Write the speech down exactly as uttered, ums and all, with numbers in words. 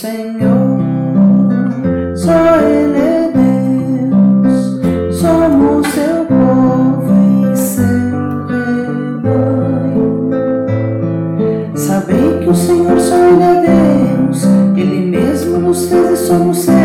Senhor, só Ele é Deus, somos seu povo e seu rebanho. Sabei que o Senhor só Ele é Deus, Ele mesmo nos fez e somos seus.